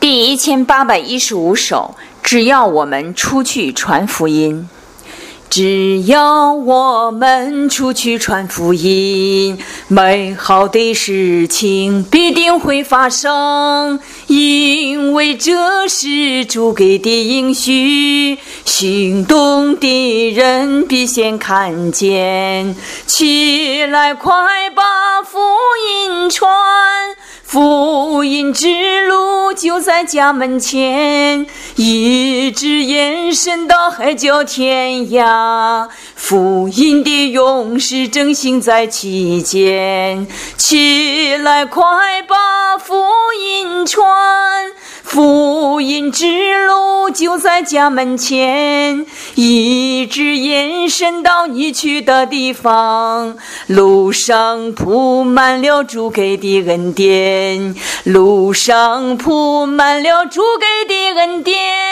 第1815首，只要我们出去传福音。只要我们出去传福音，美好的事情必定会发生，因为这是主给的应许，行动的人必先看见。起来，快把福音传，福音之路就在家门前，一直延伸到海角天涯，福音的勇士正行在其间。起来，快把福音传，福音之路就在家门前，一直延伸到你去的地方。路上铺满了主给的恩典，路上铺满了主给的恩典。